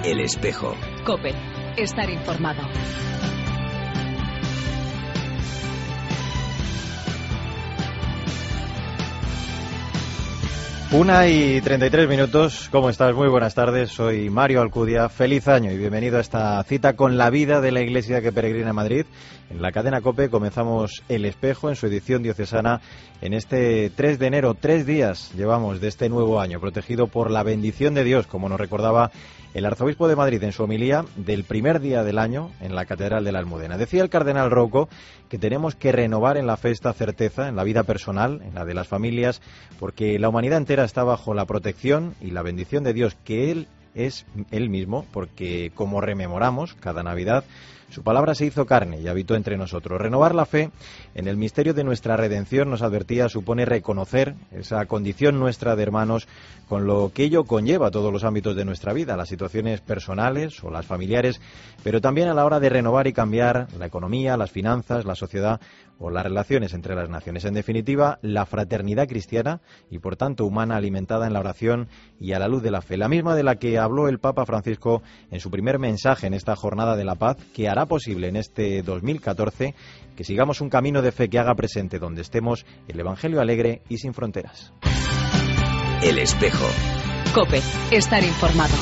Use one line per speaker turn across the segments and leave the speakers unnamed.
El Espejo.
COPE. Estar informado.
1:33. ¿Cómo estás? Muy buenas tardes. Soy Mario Alcudia. Feliz año y bienvenido a esta cita con la vida de la Iglesia que peregrina a Madrid. En la cadena COPE comenzamos El Espejo en su edición diocesana en este 3 de enero. 3 días llevamos de este nuevo año, protegido por la bendición de Dios, como nos recordaba el arzobispo de Madrid en su homilía del primer día del año en la Catedral de la Almudena. Decía el cardenal Rouco que tenemos que renovar en la fe esta certeza, en la vida personal, en la de las familias, porque la humanidad entera está bajo la protección y la bendición de Dios, que Él es Él mismo, porque como rememoramos cada Navidad, su palabra se hizo carne y habitó entre nosotros. Renovar la fe en el misterio de nuestra redención, nos advertía, supone reconocer esa condición nuestra de hermanos con lo que ello conlleva a todos los ámbitos de nuestra vida, las situaciones personales o las familiares, pero también a la hora de renovar y cambiar la economía, las finanzas, la sociedad o las relaciones entre las naciones. En definitiva, la fraternidad cristiana y por tanto humana, alimentada en la oración y a la luz de la fe, la misma de la que habló el Papa Francisco en su primer mensaje en esta jornada de la paz, que hará posible en este 2014 que sigamos un camino de fe que haga presente donde estemos el Evangelio alegre y sin fronteras.
El Espejo.
COPE. Estar informado.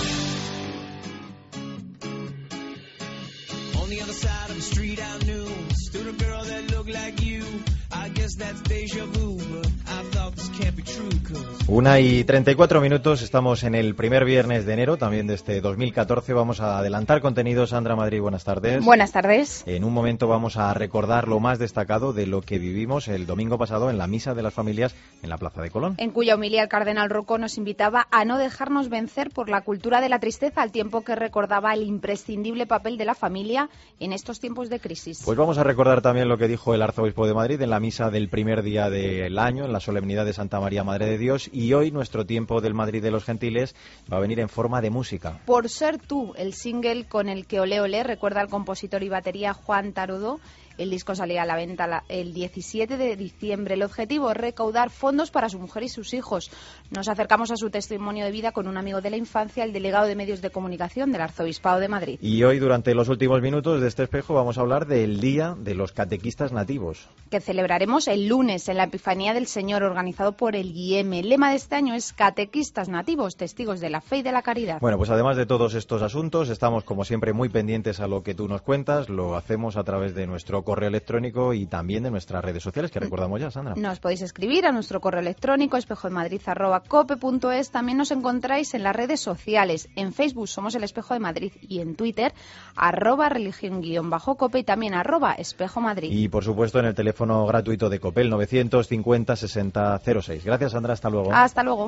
Una y 34 minutos, estamos en el primer viernes de enero, también de este 2014. Vamos a adelantar contenidos. Sandra Madrid, buenas tardes.
Buenas tardes.
En un momento vamos a recordar lo más destacado de lo que vivimos el domingo pasado en la Misa de las Familias en la Plaza de Colón.
En cuya homilía el cardenal Rouco nos invitaba a no dejarnos vencer por la cultura de la tristeza, al tiempo que recordaba el imprescindible papel de la familia en estos tiempos de crisis.
Pues vamos a recordar también lo que dijo el arzobispo de Madrid en la misa del primer día del año, en la solemnidad de Santa María, Madre de Dios. Y hoy nuestro tiempo del Madrid de los Gentiles va a venir en forma de música.
Por ser tú, el single con el que Olé Olé recuerda al compositor y batería Juan Tarudo. El disco salía a la venta el 17 de diciembre. El objetivo es recaudar fondos para su mujer y sus hijos. Nos acercamos a su testimonio de vida con un amigo de la infancia, el delegado de Medios de Comunicación del Arzobispado de Madrid.
Y hoy, durante los últimos minutos de este espejo, vamos a hablar del Día de los Catequistas Nativos,
que celebraremos el lunes en la Epifanía del Señor, organizado por el GIEM. El lema de este año es Catequistas Nativos, testigos de la fe y de la caridad.
Bueno, pues además de todos estos asuntos, estamos como siempre muy pendientes a lo que tú nos cuentas. Lo hacemos a través de nuestro correo electrónico y también de nuestras redes sociales, que recordamos ya, Sandra.
Nos podéis escribir a nuestro correo electrónico espejodemadrid@cope.es. También nos encontráis en las redes sociales. En Facebook somos El Espejo de Madrid y en Twitter @religión_cope y también @espejomadrid.
Y por supuesto en el teléfono gratuito de COPE, el 950 60 06. Gracias, Sandra, hasta luego.
Hasta luego.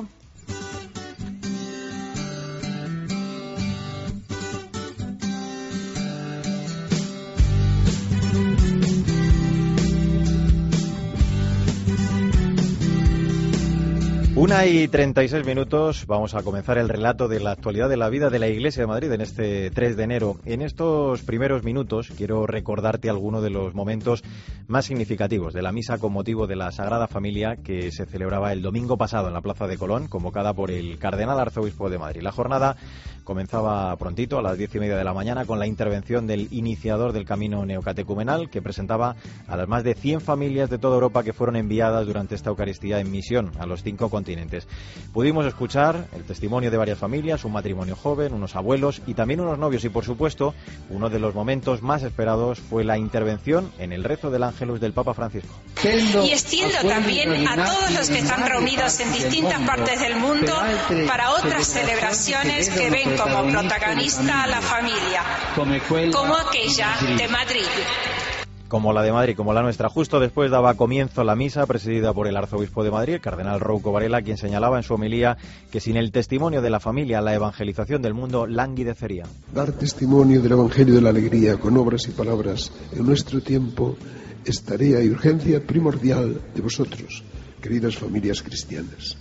Una y 36 minutos, vamos a comenzar el relato de la actualidad de la vida de la Iglesia de Madrid en este 3 de enero. En estos primeros minutos quiero recordarte algunos de los momentos más significativos de la misa con motivo de la Sagrada Familia que se celebraba el domingo pasado en la Plaza de Colón, convocada por el cardenal arzobispo de Madrid. La jornada comenzaba prontito, a las 10:30 de la mañana, con la intervención del iniciador del camino neocatecumenal, que presentaba a las más de 100 familias de toda Europa que fueron enviadas durante esta Eucaristía en misión a los 5 continentes. Pudimos escuchar el testimonio de varias familias, un matrimonio joven, unos abuelos y también unos novios, y por supuesto uno de los momentos más esperados fue la intervención en el rezo del Ángelus del Papa Francisco.
Y extiendo también a todos los que están reunidos en distintas partes del mundo para otras celebraciones que ven como protagonista a la familia, como aquella de Madrid.
Como la de Madrid, como la nuestra. Justo después daba comienzo la misa presidida por el arzobispo de Madrid, el cardenal Rouco Varela, quien señalaba en su homilía que sin el testimonio de la familia la evangelización del mundo languidecería.
Dar testimonio del Evangelio de la alegría con obras y palabras en nuestro tiempo es tarea y urgencia primordial de vosotros, queridas familias cristianas.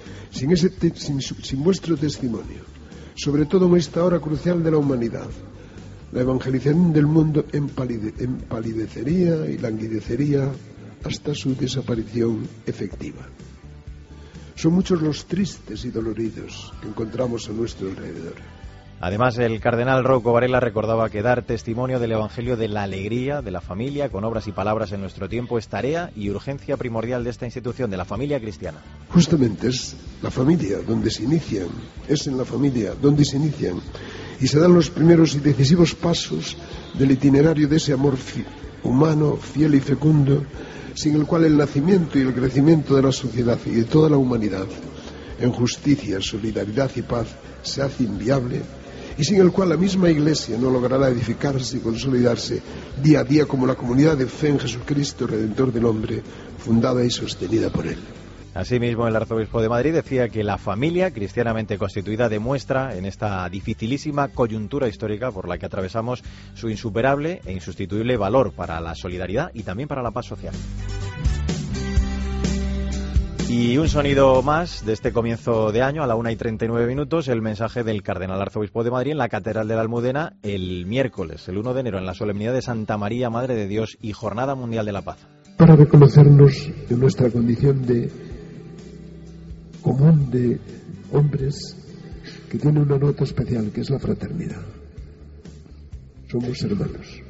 Sin vuestro testimonio, sobre todo en esta hora crucial de la humanidad, la evangelización del mundo empalidecería y languidecería hasta su desaparición efectiva. Son muchos los tristes y doloridos que encontramos a nuestro alrededor.
Además, el cardenal Rouco Varela recordaba que dar testimonio del Evangelio de la alegría de la familia, con obras y palabras en nuestro tiempo, es tarea y urgencia primordial de esta institución, de la familia cristiana.
Justamente es la familia donde se inician, es en la familia donde se inician y se dan los primeros y decisivos pasos del itinerario de ese amor humano, fiel y fecundo, sin el cual el nacimiento y el crecimiento de la sociedad y de toda la humanidad, en justicia, solidaridad y paz, se hace inviable, y sin el cual la misma Iglesia no logrará edificarse y consolidarse día a día como la comunidad de fe en Jesucristo, Redentor del hombre, fundada y sostenida por Él.
Asimismo, el arzobispo de Madrid decía que la familia cristianamente constituida demuestra en esta dificilísima coyuntura histórica por la que atravesamos su insuperable e insustituible valor para la solidaridad y también para la paz social. Y un sonido más de este comienzo de año, a la 1:39, el mensaje del cardenal arzobispo de Madrid en la Catedral de la Almudena el miércoles, el 1 de enero, en la solemnidad de Santa María, Madre de Dios y Jornada Mundial de la Paz.
Para reconocernos en nuestra condición de común de hombres que tiene una nota especial, que es la fraternidad. Somos hermanos.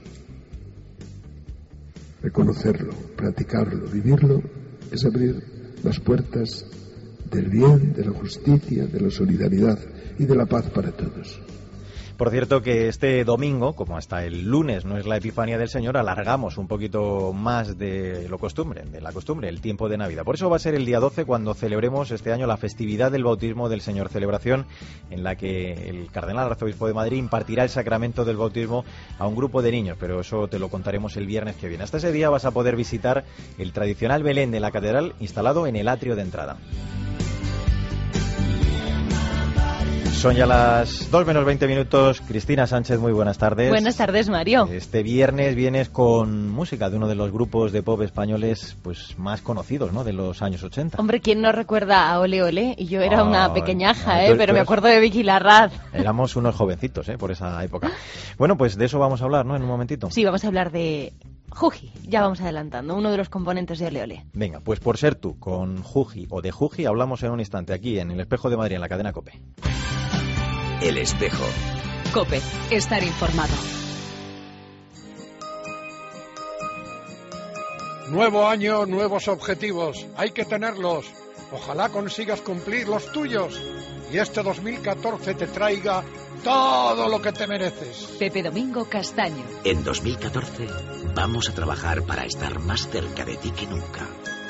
Reconocerlo, practicarlo, vivirlo, es abrir las puertas del bien, de la justicia, de la solidaridad y de la paz para todos.
Por cierto que este domingo, como hasta el lunes no es la Epifanía del Señor, alargamos un poquito más de la costumbre, el tiempo de Navidad. Por eso va a ser el día 12 cuando celebremos este año la festividad del bautismo del Señor, celebración en la que el cardenal arzobispo de Madrid impartirá el sacramento del bautismo a un grupo de niños, pero eso te lo contaremos el viernes que viene. Hasta ese día vas a poder visitar el tradicional Belén de la catedral instalado en el atrio de entrada. Son ya las 2:20. Cristina Sánchez, muy buenas tardes.
Buenas tardes, Mario.
Este viernes vienes con música de uno de los grupos de pop españoles pues más conocidos, ¿no?, de los años 80.
Hombre, ¿quién no recuerda a Ole Ole? Y yo era una pequeñaja, pero me acuerdo de Vicky Larraz.
Éramos unos jovencitos, por esa época. Bueno, pues de eso vamos a hablar, ¿no?, en un momentito.
Sí, vamos a hablar de Juji, ya vamos adelantando, uno de los componentes de Ole Ole.
Venga, pues por ser tú con Juji o de Juji, hablamos en un instante aquí en El Espejo de Madrid, en la cadena COPE.
El Espejo.
COPE, estar informado.
Nuevo año, nuevos objetivos. Hay que tenerlos. Ojalá consigas cumplir los tuyos. Y este 2014 te traiga todo lo que te mereces.
Pepe Domingo Castaño.
En 2014 vamos a trabajar para estar más cerca de ti que nunca.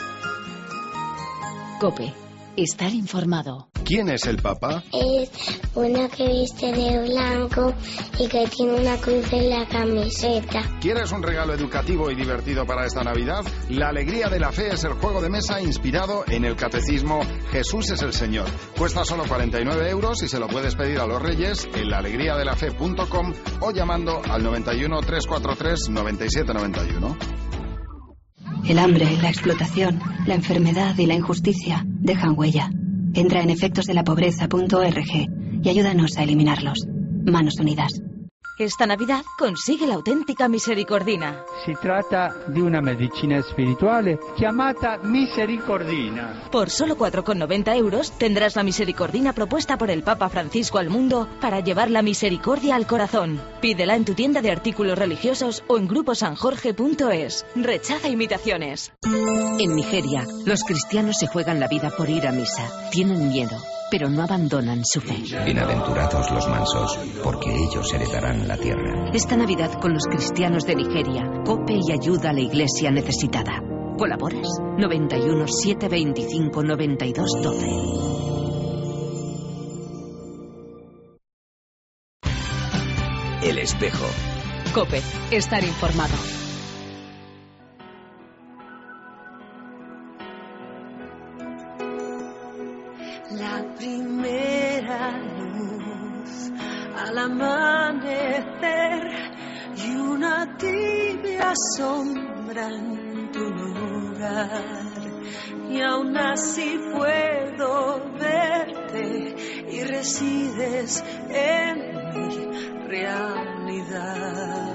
COPE, estar informado.
¿Quién es el Papa?
Es una que viste de blanco y que tiene una cruz en la camiseta.
¿Quieres un regalo educativo y divertido para esta Navidad? La Alegría de la Fe es el juego de mesa inspirado en el catecismo Jesús es el Señor. Cuesta solo 49 € y se lo puedes pedir a los Reyes en laalegriadelafe.com o llamando al 91 343 9791.
El hambre, la explotación, la enfermedad y la injusticia dejan huella. Entra en efectosdelapobreza.org y ayúdanos a eliminarlos. Manos Unidas.
Esta Navidad consigue la auténtica Misericordina.
Si trata di una medicina spirituale chiamata Misericordina.
Por solo 4,90 € tendrás la Misericordina propuesta por el Papa Francisco al mundo para llevar la misericordia al corazón. Pídela en tu tienda de artículos religiosos o en gruposanjorge.es. Rechaza imitaciones.
En Nigeria, los cristianos se juegan la vida por ir a misa. Tienen miedo, pero no abandonan su fe.
Bienaventurados los mansos, porque ellos heredarán la tierra.
Esta Navidad con los cristianos de Nigeria, COPE y ayuda a la iglesia necesitada. ¿Colaboras? 91 725 92 12.
El Espejo.
COPE, estar informado.
La primera luz al amanecer y una tibia sombra en tu lugar. Y aún así puedo verte y resides en mi realidad.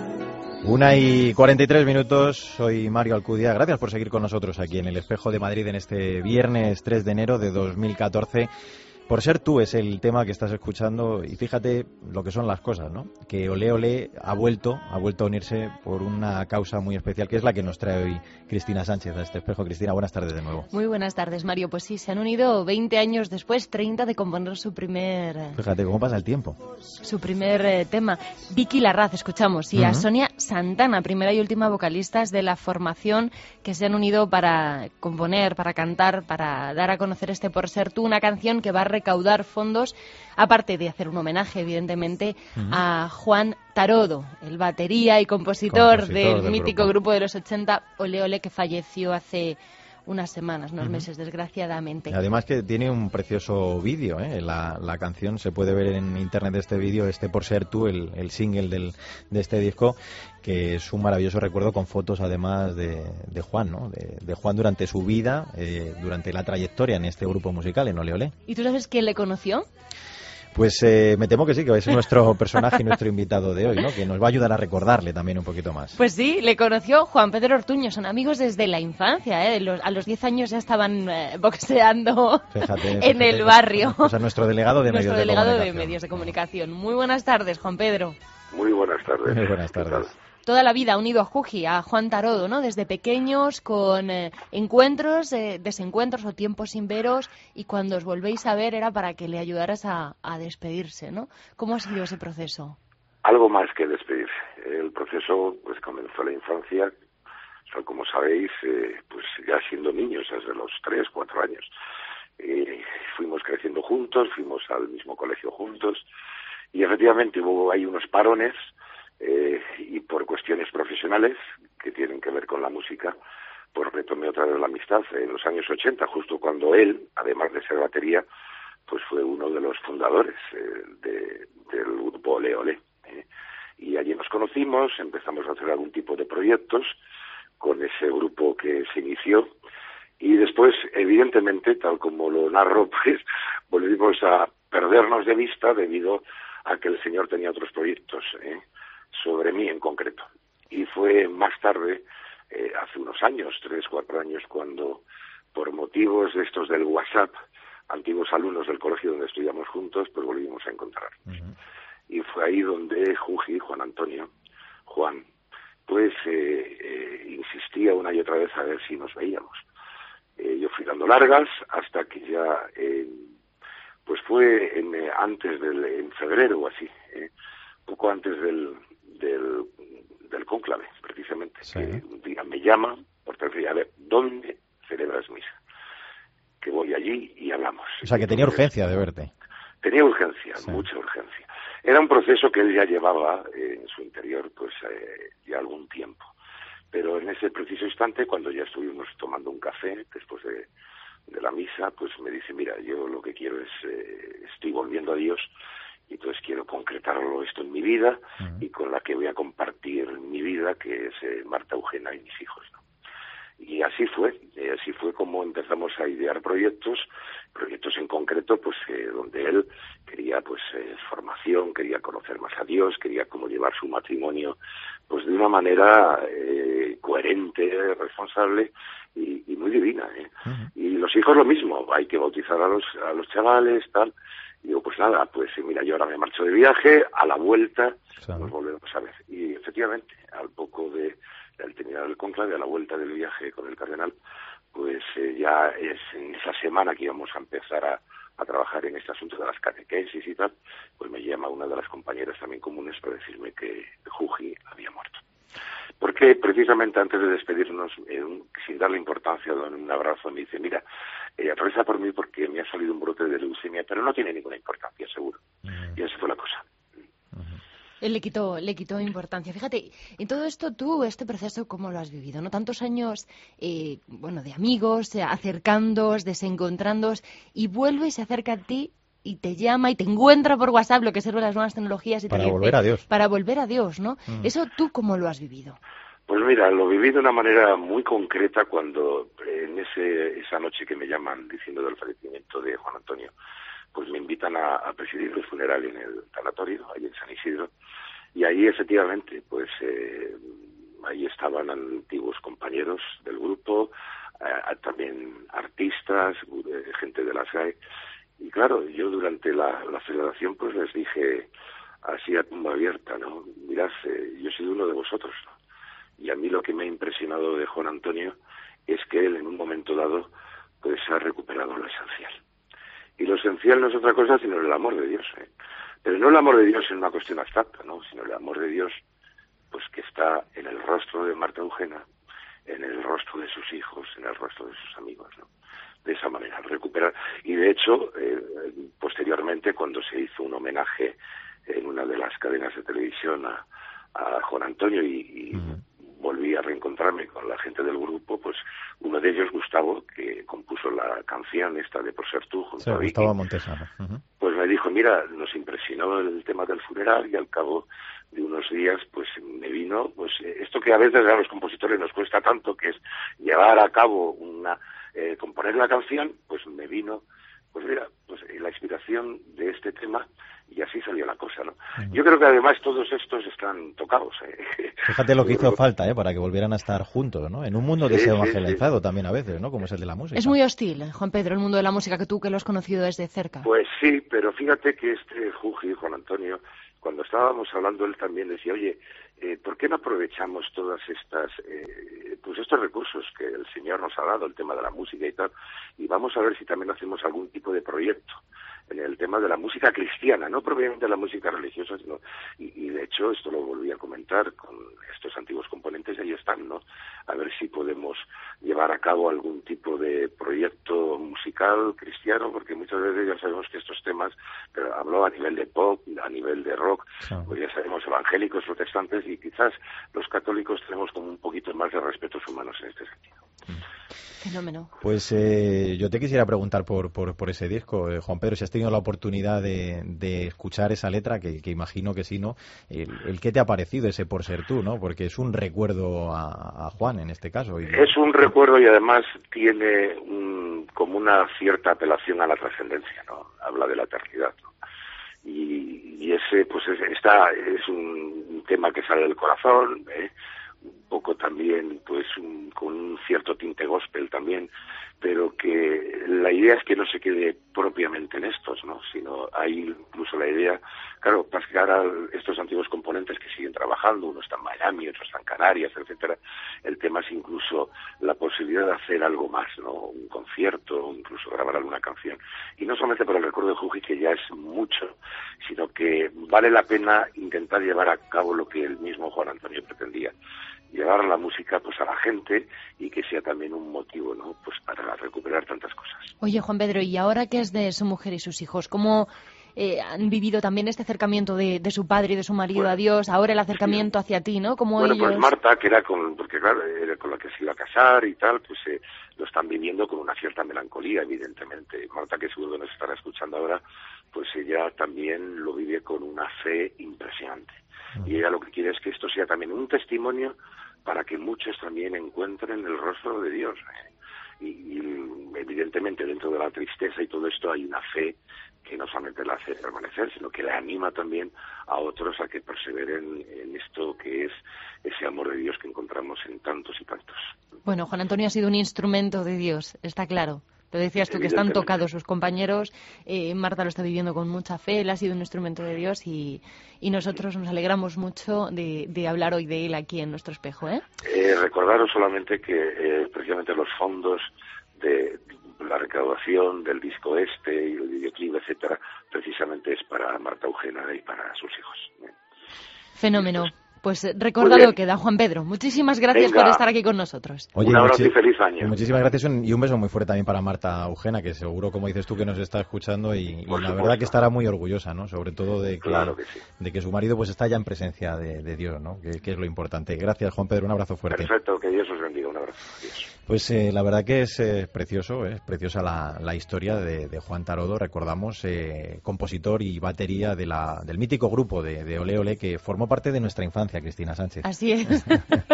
1:43, soy Mario Alcudia. Gracias por seguir con nosotros aquí en El Espejo de Madrid en este viernes 3 de enero de 2014. Por ser tú es el tema que estás escuchando y fíjate lo que son las cosas, ¿no? Que Olé Olé ha vuelto a unirse por una causa muy especial que es la que nos trae hoy Cristina Sánchez a este espejo. Cristina, buenas tardes de nuevo.
Muy buenas tardes, Mario. Pues sí, se han unido 20 años después, 30 de componer su primer...
Fíjate cómo pasa el tiempo.
Su primer tema. Vicky Larraz, escuchamos, y a Sonia Santana, primera y última vocalistas de la formación que se han unido para componer, para cantar, para dar a conocer este Por ser tú, una canción que va a recaudar fondos, aparte de hacer un homenaje, evidentemente, a Juan Tarodo, el batería y compositor del mítico grupo de los 80, Olé Olé, que falleció hace unas semanas, unos meses, desgraciadamente.
Además que tiene un precioso vídeo, ¿eh? La canción se puede ver en internet, este vídeo, Por ser tú, el single de este disco, que es un maravilloso recuerdo con fotos además de Juan, ¿no? De Juan durante su vida, durante la trayectoria en este grupo musical, en Olé Olé.
¿Y tú sabes quién le conoció?
Pues me temo que sí, que va a ser nuestro personaje y nuestro invitado de hoy, ¿no? Que nos va a ayudar a recordarle también un poquito más.
Pues sí, le conoció Juan Pedro Ortuño, son amigos desde la infancia, ¿eh? A los 10 años ya estaban boxeando en el barrio.
Pues a nuestro delegado de
medios de comunicación. Muy buenas tardes, Juan Pedro.
Muy buenas tardes.
Muy buenas tardes.
Toda la vida ha unido a Juji, a Juan Tarodo, ¿no? Desde pequeños, con encuentros, desencuentros o tiempos sin veros, y cuando os volvéis a ver era para que le ayudaras a despedirse, ¿no? ¿Cómo ha sido ese proceso?
Algo más que despedirse. El proceso pues comenzó en la infancia, como sabéis, pues ya siendo niños, desde los 3, 4 años. Fuimos creciendo juntos, fuimos al mismo colegio juntos, y efectivamente hubo ahí unos parones, y por cuestiones profesionales que tienen que ver con la música, pues retomé otra vez la amistad en los años 80, justo cuando él, además de ser batería, pues fue uno de los fundadores del grupo Olé Olé. Y allí nos conocimos, empezamos a hacer algún tipo de proyectos con ese grupo que se inició, y después, evidentemente, tal como lo narro, pues volvimos a perdernos de vista debido a que el señor tenía otros proyectos, sobre mí en concreto. Y fue más tarde, hace unos años, 3, 4 años, cuando por motivos de estos del WhatsApp, antiguos alumnos del colegio donde estudiamos juntos, pues volvimos a encontrar. Y fue ahí donde Juji, Juan, pues insistía una y otra vez a ver si nos veíamos. Yo fui dando largas hasta que ya, pues fue en febrero o así, poco antes del cónclave, precisamente, sí. Que un día me llama por teléfono, a ver, ¿dónde celebras misa? Que voy allí y hablamos.
O sea, que tenía urgencia de verte.
Tenía urgencia, sí. Mucha urgencia. Era un proceso que él ya llevaba en su interior, pues, ya algún tiempo. Pero en ese preciso instante, cuando ya estuvimos tomando un café, después de la misa, pues me dice, mira, yo lo que quiero es, estoy volviendo a Dios, y entonces quiero concretarlo esto en mi vida, y con la que voy a compartir mi vida, que es Marta Eugenia y mis hijos, ¿no? Y así fue como empezamos a idear proyectos en concreto, pues donde él quería pues formación, quería conocer más a Dios, quería cómo llevar su matrimonio pues de una manera coherente, responsable y muy divina, Y los hijos lo mismo, hay que bautizar a los chavales, tal. Y digo, pues nada, pues mira, yo ahora me marcho de viaje, a la vuelta nos volvemos a ver. Y efectivamente, al poco del terminar el cónclave, a la vuelta del viaje con el cardenal, pues ya es en esa semana que íbamos a empezar a trabajar en este asunto de las catequesis y tal, pues me llama una de las compañeras también comunes para decirme que Juji había muerto. Porque precisamente antes de despedirnos, sin darle importancia, dándole un abrazo, me dice, mira, reza por mí porque me ha salido un brote de leucemia, pero no tiene ninguna importancia, seguro. Y así fue la cosa.
Él le quitó importancia. Fíjate, en todo esto tú, este proceso, ¿cómo lo has vivido? ¿No? Tantos años, de amigos, acercándoos, desencontrándoos, y vuelve y se acerca a ti y te llama y te encuentra por WhatsApp, lo que sirve las nuevas tecnologías, y
para
te dice,
volver a Dios.
Para volver a Dios, ¿no? ¿Eso tú cómo lo has vivido?
Pues mira, lo viví de una manera muy concreta cuando en esa noche que me llaman diciendo del fallecimiento de Juan Antonio, pues me invitan a presidir el funeral en el tanatorio, ahí en San Isidro, y ahí efectivamente, pues ahí estaban antiguos compañeros del grupo, también artistas, gente de la SAE, Y claro, yo durante la celebración pues les dije así a tumba abierta, ¿no? Mirad, yo he sido uno de vosotros, ¿no? Y a mí lo que me ha impresionado de Juan Antonio es que él en un momento dado pues ha recuperado lo esencial. Y lo esencial no es otra cosa sino el amor de Dios, ¿eh? Pero no el amor de Dios en una cuestión abstracta, ¿no? Sino el amor de Dios pues que está en el rostro de Marta Eugena, en el rostro de sus hijos, en el rostro de sus amigos, ¿no? De esa manera, recuperar. Y de hecho, posteriormente, cuando se hizo un homenaje en una de las cadenas de televisión a Juan Antonio y volví a reencontrarme con la gente del grupo, pues uno de ellos, Gustavo, que compuso la canción esta de Por ser tú, junto a Vicky,
Gustavo Montesano.
Pues me dijo, mira, nos impresionó el tema del funeral y al cabo de unos días pues me vino pues esto que a veces a los compositores nos cuesta tanto, que es llevar a cabo componer la canción, pues me vino pues mira, pues la inspiración de este tema y así salió la cosa, ¿no? Yo creo que además todos estos están tocados,
Fíjate lo que hizo falta, para que volvieran a estar juntos, ¿no? En un mundo desevangelizado también a veces, ¿no? Como es el de la música.
Es muy hostil, Juan Pedro, el mundo de la música, que tú que lo has conocido desde cerca.
Pues sí, pero fíjate que Juan Antonio, cuando estábamos hablando, él también decía, oye, ¿por qué no aprovechamos todas estas, pues estos recursos que el Señor nos ha dado, el tema de la música y tal, y vamos a ver si también hacemos algún tipo de proyecto en el tema de la música cristiana, no propiamente la música religiosa, sino, y de hecho esto lo volví a comentar con estos antiguos componentes, ahí están, ¿no? A ver si podemos llevar a cabo algún tipo de proyecto musical cristiano, porque muchas veces ya sabemos que estos temas, pero hablo a nivel de pop, a nivel de rock, pues ya sabemos evangélicos, protestantes, y quizás los católicos tenemos como un poquito más de respetos humanos en este sentido.
Fenómeno.
Pues yo te quisiera preguntar por ese disco, Juan Pedro, si has tenido la oportunidad de escuchar esa letra, que imagino que sí, ¿no? El ¿qué te ha parecido ese Por ser tú, ¿no? Porque es un recuerdo a Juan en este caso.
Es un recuerdo y además tiene como una cierta apelación a la trascendencia, ¿no? Habla de la eternidad, ¿no? Y ese, pues es un tema que sale del corazón, un poco también pues con un cierto tinte gospel también, pero que la idea es que no se quede propiamente en estos, ¿no? Sino hay incluso la idea, claro, para que ahora estos antiguos componentes que siguen trabajando, uno está en Miami, otro está en Canarias, etcétera, el tema es incluso la posibilidad de hacer algo más, ¿no? Un concierto, incluso grabar alguna canción, y no solamente por el recuerdo de Juji, que ya es mucho, sino que vale la pena intentar llevar a cabo lo que el mismo Juan Antonio pretendía, llevar la música pues a la gente y que sea también un motivo, ¿no? Pues para recuperar tantas cosas.
Oye, Juan Pedro, y ahora que es de su mujer y sus hijos, ¿cómo han vivido también este acercamiento de su padre y de su marido a Dios, ahora el acercamiento hacia ti, ¿no? Como ellos...
pues Marta, que era porque claro, era con la que se iba a casar y tal, pues lo están viviendo con una cierta melancolía, evidentemente. Marta, que seguro que nos estará escuchando ahora, pues ella también lo vive con una fe impresionante. Y ella lo que quiere es que esto sea también un testimonio para que muchos también encuentren el rostro de Dios. Y evidentemente dentro de la tristeza y todo esto hay una fe que no solamente la hace permanecer, sino que le anima también a otros a que perseveren en esto que es ese amor de Dios que encontramos en tantos y tantos.
Bueno, Juan Antonio ha sido un instrumento de Dios, está claro. Lo decías tú, que están tocados sus compañeros. Marta lo está viviendo con mucha fe, él ha sido un instrumento de Dios y nosotros nos alegramos mucho de hablar hoy de él aquí en nuestro espejo,
Recordaros solamente que precisamente los fondos de la recaudación del disco y el videoclip, etcétera, precisamente es para Marta Eugena y para sus hijos.
Fenómeno. Pues recordado queda, Juan Pedro. Muchísimas gracias por estar aquí con nosotros.
Oye,
un abrazo y feliz año.
Muchísimas gracias y un beso muy fuerte también para Marta Eugena, que seguro, como dices tú, que nos está escuchando y la verdad que estará muy orgullosa, ¿no? Sobre todo de que su marido pues está ya en presencia de Dios, ¿no? Que es lo importante. Gracias, Juan Pedro. Un abrazo fuerte.
Perfecto, que Dios os bendiga. Un abrazo. Adiós.
Pues la verdad que es precioso, es preciosa la historia de Juan Tarodo. Recordamos, compositor y batería del mítico grupo de Ole Ole, que formó parte de nuestra infancia, Cristina Sánchez.
Así es.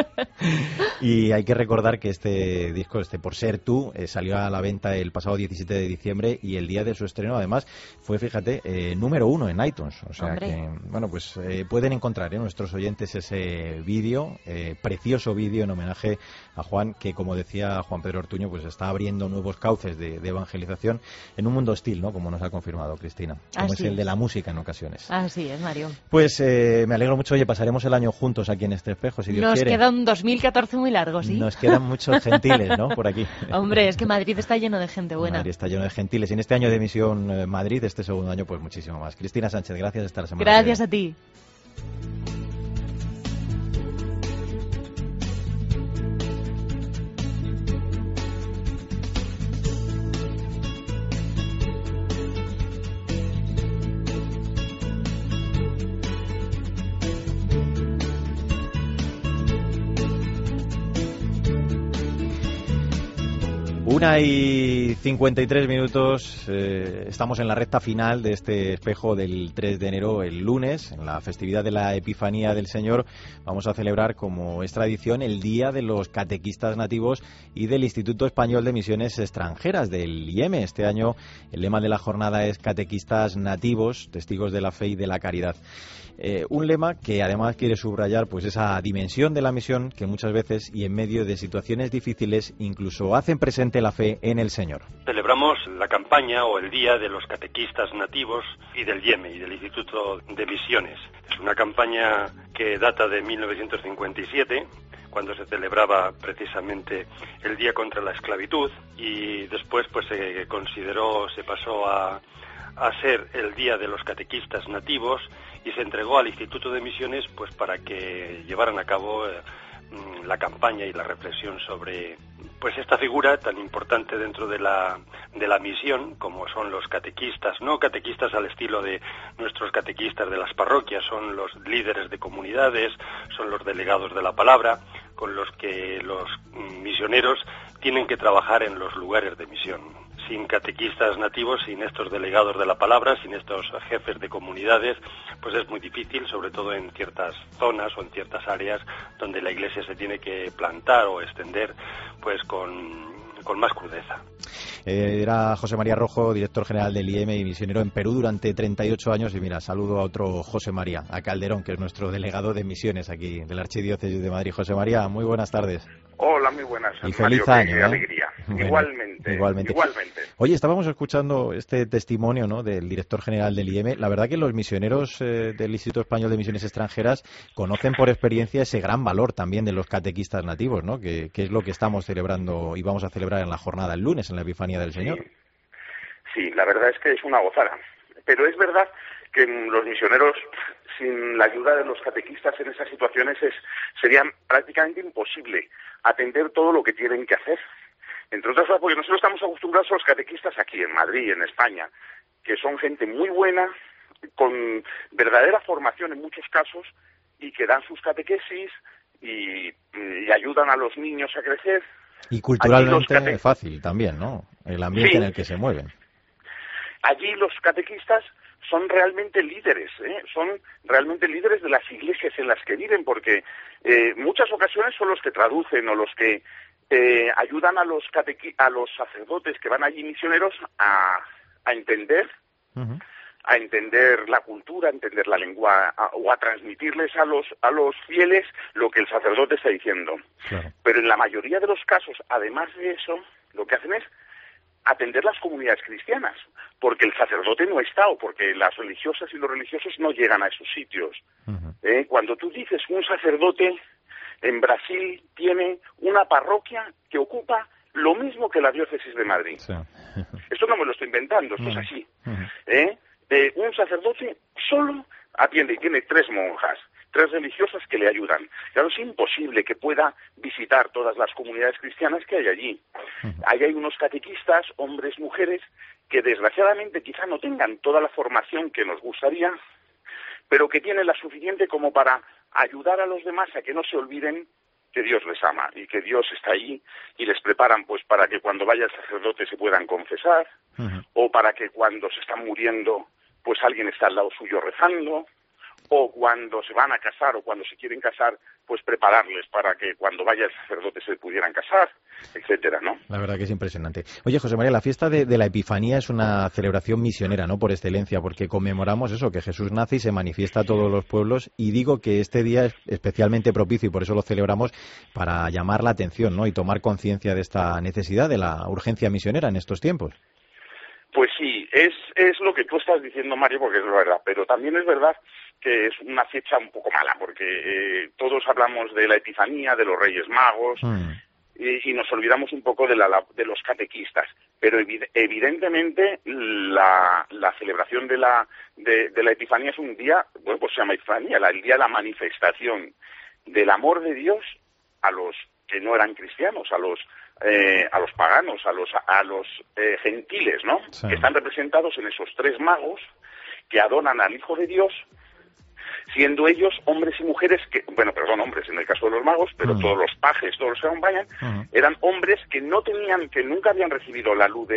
Y hay que recordar que este disco, Por ser tú, salió a la venta el pasado 17 de diciembre y el día de su estreno, además, fue, fíjate, número 1 en iTunes. O sea que, bueno, pues pueden encontrar nuestros oyentes ese vídeo, precioso vídeo en homenaje a Juan Juan, que como decía Juan Pedro Ortuño, pues está abriendo nuevos cauces de evangelización en un mundo hostil, ¿no? Como nos ha confirmado Cristina, como es el de la música en ocasiones.
Así es, Mario.
Pues me alegro mucho, oye, pasaremos el año juntos aquí en este espejo, si Dios quiere.
Nos queda un 2014 muy largo, ¿sí?
Nos quedan muchos gentiles, ¿no? Por aquí.
Hombre, es que Madrid está lleno de gente buena.
Madrid está lleno de gentiles. Y en este año de Misión Madrid, este segundo año, pues muchísimo más. Cristina Sánchez, gracias, hasta la semana que viene.
Gracias a ti.
Una y 53 minutos, estamos en la recta final de este espejo del 3 de enero, el lunes, en la festividad de la Epifanía del Señor. Vamos a celebrar, como es tradición, el Día de los Catequistas Nativos y del Instituto Español de Misiones Extranjeras, del IEME. Este año el lema de la jornada es Catequistas Nativos, Testigos de la Fe y de la Caridad. Un lema que además quiere subrayar pues esa dimensión de la misión que muchas veces y en medio de situaciones difíciles incluso hacen presente la fe en el Señor.
Celebramos la campaña o el Día de los Catequistas Nativos y del IEME y del Instituto de Misiones. Es una campaña que data de 1957, cuando se celebraba precisamente el Día contra la Esclavitud, y después pues se pasó a ser el Día de los Catequistas Nativos y se entregó al Instituto de Misiones pues para que llevaran a cabo la campaña y la reflexión sobre pues esta figura tan importante dentro de la misión, como son los catequistas, no catequistas al estilo de nuestros catequistas de las parroquias, son los líderes de comunidades, son los delegados de la palabra, con los que los misioneros tienen que trabajar en los lugares de misión. Sin catequistas nativos, sin estos delegados de la palabra, sin estos jefes de comunidades, pues es muy difícil, sobre todo en ciertas zonas o en ciertas áreas donde la Iglesia se tiene que plantar o extender pues con más crudeza.
Era José María Rojo, director general del IEME y misionero en Perú durante 38 años. Y mira, saludo a otro José María, a Calderón, que es nuestro delegado de misiones aquí de la Archidiócesis de Madrid. José María, muy buenas tardes.
Hola, muy buenas.
Y feliz año.
Qué alegría. Bueno, igualmente.
Oye, estábamos escuchando este testimonio, ¿no?, del director general del IEME. La verdad que los misioneros del Instituto Español de Misiones Extranjeras conocen por experiencia ese gran valor también de los catequistas nativos, ¿no?, que es lo que estamos celebrando y vamos a celebrar en la jornada el lunes, en la Epifanía del Señor.
Sí, la verdad es que es una gozada. Pero es verdad que los misioneros, sin la ayuda de los catequistas en esas situaciones, sería prácticamente imposible atender todo lo que tienen que hacer. Entre otras cosas, porque nosotros estamos acostumbrados a los catequistas aquí, en Madrid, en España, que son gente muy buena, con verdadera formación en muchos casos, y que dan sus catequesis y ayudan a los niños a crecer.
Y culturalmente es fácil también, ¿no?, el ambiente en el que se mueven.
Allí los catequistas son realmente líderes, son realmente líderes de las iglesias en las que viven, porque muchas ocasiones son los que traducen o los que ayudan a los sacerdotes que van allí misioneros a entender, a entender la cultura, a entender la lengua, o a transmitirles a los fieles lo que el sacerdote está diciendo. Claro. Pero en la mayoría de los casos, además de eso, lo que hacen es atender las comunidades cristianas, porque el sacerdote no está, o porque las religiosas y los religiosos no llegan a esos sitios. Cuando tú dices un sacerdote en Brasil tiene una parroquia que ocupa lo mismo que la diócesis de Madrid. Sí. Esto no me lo estoy inventando, esto es así. Un sacerdote solo atiende y tiene 3 monjas, 3 religiosas que le ayudan. Claro, es imposible que pueda visitar todas las comunidades cristianas que hay allí. Ahí hay unos catequistas, hombres, mujeres, que desgraciadamente quizá no tengan toda la formación que nos gustaría, pero que tienen la suficiente como para ayudar a los demás a que no se olviden que Dios les ama y que Dios está ahí, y les preparan pues para que cuando vaya el sacerdote se puedan confesar, o para que cuando se están muriendo pues alguien está al lado suyo rezando, o cuando se van a casar o cuando se quieren casar pues prepararles para que cuando vaya el sacerdote se pudieran casar, etcétera, ¿no?
La verdad que es impresionante. Oye, José María, la fiesta de la Epifanía es una celebración misionera, ¿no?, por excelencia, porque conmemoramos eso, que Jesús nace y se manifiesta a todos los pueblos, y digo que este día es especialmente propicio y por eso lo celebramos, para llamar la atención, ¿no?, y tomar conciencia de esta necesidad, de la urgencia misionera en estos tiempos.
Pues sí, es lo que tú estás diciendo, Mario, porque es verdad, pero también es verdad que es una fecha un poco mala, porque todos hablamos de la Epifanía, de los Reyes Magos, y nos olvidamos un poco de los catequistas, pero evidentemente la celebración de la Epifanía es un día, bueno, pues se llama Epifanía, el día de la manifestación del amor de Dios a los que no eran cristianos, a los paganos, a los gentiles, ¿no? Sí. Que están representados en esos 3 magos que adoran al Hijo de Dios, siendo ellos hombres y mujeres hombres en el caso de los magos, pero todos los pajes, todos los que acompañan, eran hombres que nunca habían recibido la luz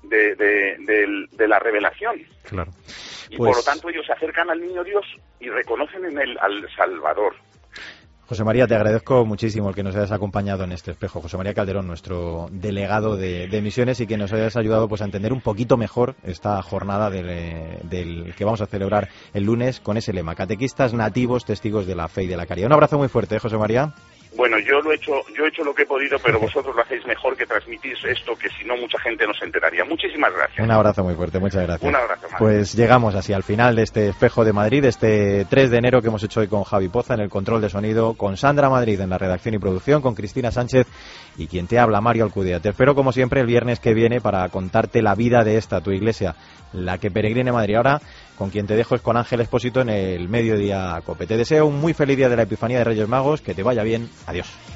de la revelación.
Claro.
Y por lo tanto ellos se acercan al Niño Dios y reconocen en él al Salvador.
José María, te agradezco muchísimo el que nos hayas acompañado en este espejo. José María Calderón, nuestro delegado de misiones, y que nos hayas ayudado pues a entender un poquito mejor esta jornada del que vamos a celebrar el lunes con ese lema: catequistas nativos, testigos de la fe y de la caridad. Un abrazo muy fuerte, José María.
Bueno, yo he hecho lo que he podido, pero vosotros lo hacéis mejor, que transmitís esto, que si no mucha gente no se enteraría. Muchísimas gracias.
Un abrazo muy fuerte, muchas gracias.
Un abrazo más.
Pues llegamos así al final de este Espejo de Madrid, este 3 de enero que hemos hecho hoy con Javi Poza en el control de sonido, con Sandra Madrid en la redacción y producción, con Cristina Sánchez y quien te habla, Mario Alcudia. Te espero como siempre el viernes que viene para contarte la vida de esta, tu iglesia, la que peregrine Madrid. Ahora, con quien te dejo es con Ángel Expósito en el Mediodía Cope. Te deseo un muy feliz día de la Epifanía de Reyes Magos, que te vaya bien. Adiós.